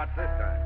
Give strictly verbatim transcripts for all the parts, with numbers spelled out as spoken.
spots this time.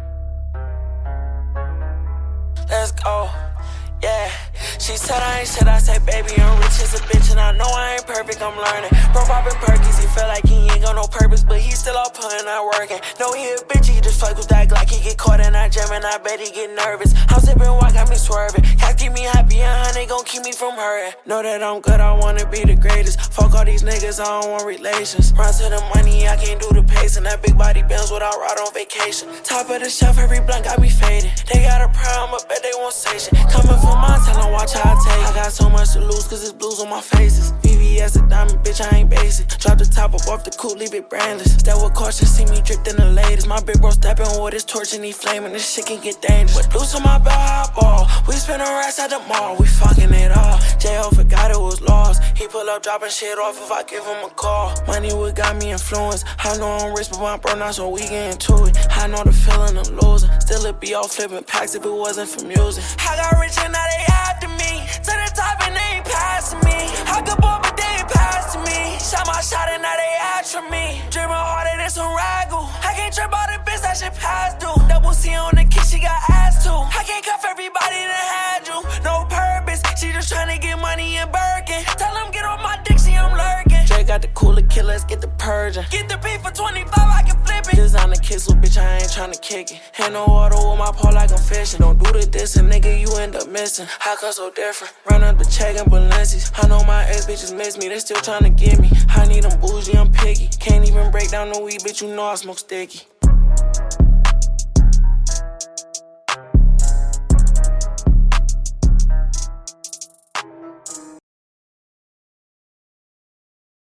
Let's go, yeah. She said I ain't shit, I said baby I'm rich as a bitch. And I know I ain't perfect, I'm learning. Bro poppin' perkies, he feel like he ain't got no purpose, but he still out putting, not working. No, he a bitch, he just fuck with that Glock. He get caught in that jam and I bet he get nervous. I'm sippin' wine, got me swerving. Cat keep me happy and honey gon' keep me from hurting. Know that I'm good, I wanna be the greatest. Fuck all these niggas, I don't want relations. Run to the money, I can't do the pace. And that big body Benz without ride on vacation. Top of the shelf, every blunt got me faded. They got a problem, I bet they won't say shit. Coming from mine, tell them watch how I take. I got so much to lose, cause it's blues on my faces. V V S a diamond, bitch, I ain't basic. Drop the top up off the coupe, leave it brandless. Step with caution, see me dripped in the latest. My big bro stepping with his torch and he flaming. This shit can get dangerous. But loose on my belt, hot ball. We spin a racks at the mall, we fucking it all. J O forgot it was lost. He pull up, dropping shit off if I give him a call. Money what got me influenced. I know I'm rich, but my bro not so we get into it. I know the feeling of losing. Still it be all flipping packs if it wasn't for music. I got rich and now they after me. To the top and they ain't passing me. I could ball but they ain't passing me. Shot my shot and now they after me. Dreaming harder than some ragu. I can't trip out the bitch that shit past due. Double C on the kiss, she got ass too. I can't cuff everybody that had you. No purpose, she just tryna get money in Birkin. Tell them get on my dick, see I'm lurking. Dre got the cooler kid, let's get the purging. Get the beef for twenty-five, I can flip it. Designer kiss, little bitch, I ain't tryna kick it. Ain't no water with my paw like I'm fishing. Don't do the dissing, nigga, you end up missing. How come so different? Run up the check and Balenci's. I know my ex bitches miss me, they still tryna get me. I need them bougie, I'm picky. Can't even break down the weed, bitch, you know I smoke sticky.